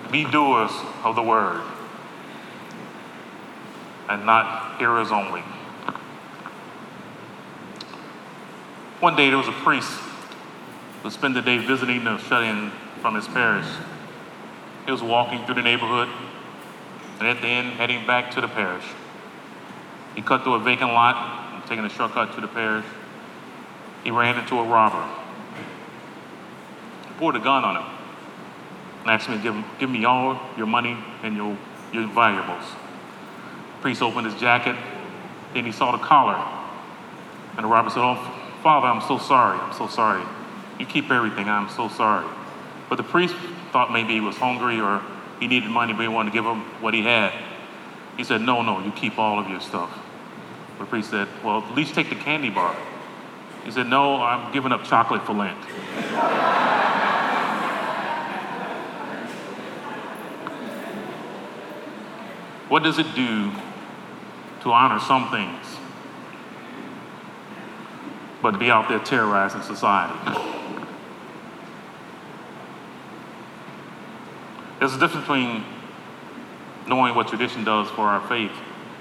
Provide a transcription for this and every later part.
Be doers of the word and not hearers only. One day there was a priest who spent the day visiting the shut-in from his parish. He was walking through the neighborhood and at the end heading back to the parish. He cut through a vacant lot and taking a shortcut to the parish. He ran into a robber. He pulled a gun on him and asked him to give me all your money and your valuables. The priest opened his jacket, then he saw the collar. And the robber said, "Oh, Father, I'm so sorry. You keep everything, I'm so sorry." But the priest thought maybe he was hungry or he needed money, but he wanted to give him what he had. He said, no, you keep all of your stuff. The priest said, "Well, at least take the candy bar." He said, "No, I'm giving up chocolate for Lent." What does it do to honor some things, but to be out there terrorizing society? There's a difference between knowing what tradition does for our faith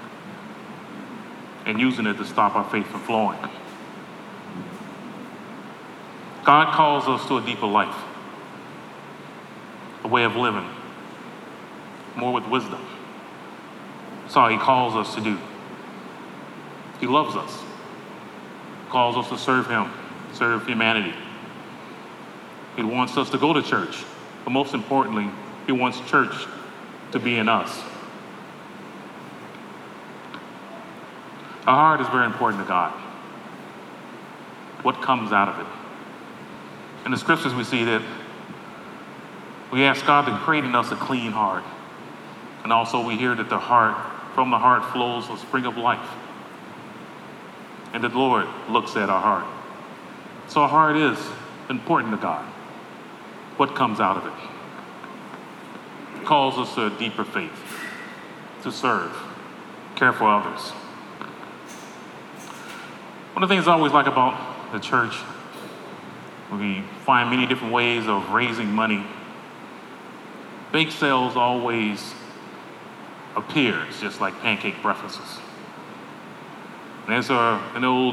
and using it to stop our faith from flowing. God calls us to a deeper life, a way of living, more with wisdom. That's all he calls us to do. He loves us, calls us to serve him, serve humanity. He wants us to go to church, but most importantly, he wants church to be in us. Our heart is very important to God. What comes out of it? In the scriptures we see that we ask God to create in us a clean heart. And also we hear that from the heart flows a spring of life. And the Lord looks at our heart. So our heart is important to God. What comes out of it? It calls us to a deeper faith, to serve, care for others. One of the things I always like about the church, we find many different ways of raising money. Bake sales always appears just like pancake breakfasts. And there's an old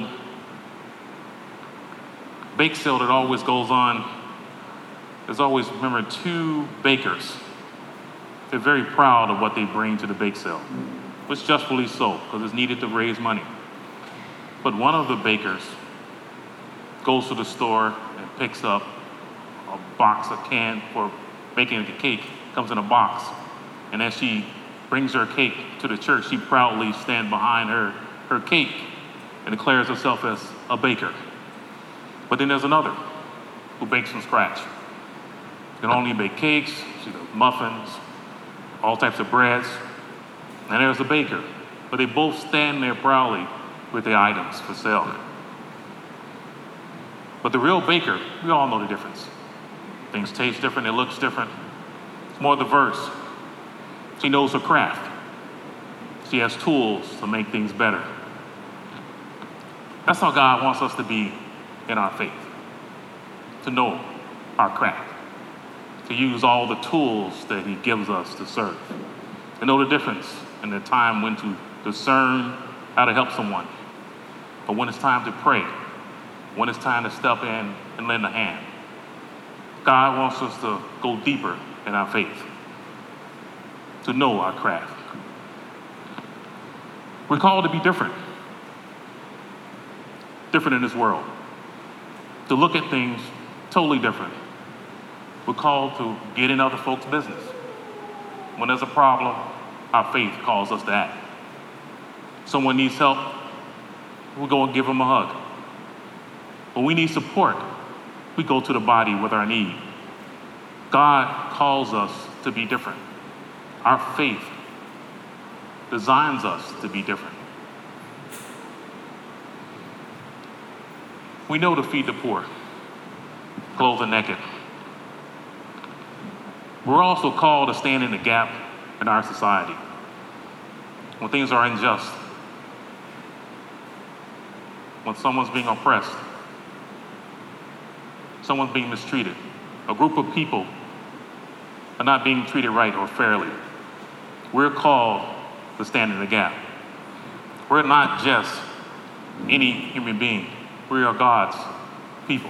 bake sale that always goes on. There's always, remember, 2 bakers. They're very proud of what they bring to the bake sale, which justly so, because it's needed to raise money. But one of the bakers goes to the store and picks up a box, a can for baking a cake, comes in a box. And as she brings her cake to the church, she proudly stands behind her cake and declares herself as a baker. But then there's another who bakes from scratch. She can only bake cakes, she does muffins, all types of breads. And there's a baker. But they both stand there proudly with the items for sale. But the real baker, we all know the difference. Things taste different, it looks different. It's more diverse. She knows her craft. She has tools to make things better. That's how God wants us to be in our faith. To know our craft. To use all the tools that he gives us to serve. To know the difference in the time when to discern how to help someone. But when it's time to pray. When it's time to step in and lend a hand. God wants us to go deeper in our faith. To know our craft. We're called to be different. Different in this world. To look at things totally different. We're called to get in other folks' business. When there's a problem, our faith calls us to act. Someone needs help, we go and give them a hug. When we need support, we go to the body with our need. God calls us to be different. Our faith designs us to be different. We know to feed the poor, clothe the naked. We're also called to stand in the gap in our society when things are unjust, when someone's being oppressed, someone's being mistreated. A group of people are not being treated right or fairly. We're called to stand in the gap. We're not just any human being. We are God's people.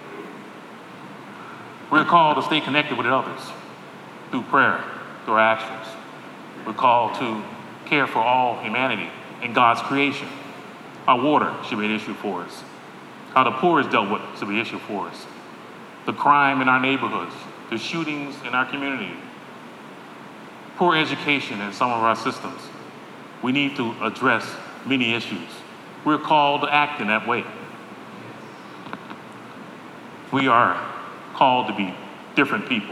We're called to stay connected with others through prayer, through our actions. We're called to care for all humanity and God's creation. Our water should be an issue for us. How the poor is dealt with should be an issue for us. The crime in our neighborhoods, the shootings in our community, poor education in some of our systems. We need to address many issues. We're called to act in that way. We are called to be different people.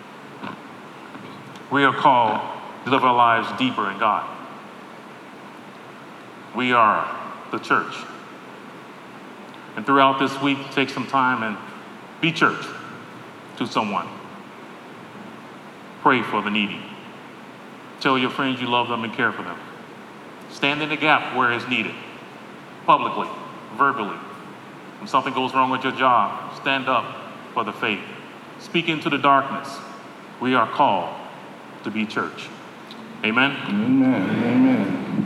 We are called to live our lives deeper in God. We are the church. And throughout this week, take some time and be church to someone. Pray for the needy. Tell your friends you love them and care for them. Stand in the gap where it's needed, publicly, verbally. When something goes wrong with your job, stand up for the faith. Speak into the darkness. We are called to be church. Amen? Amen. Amen.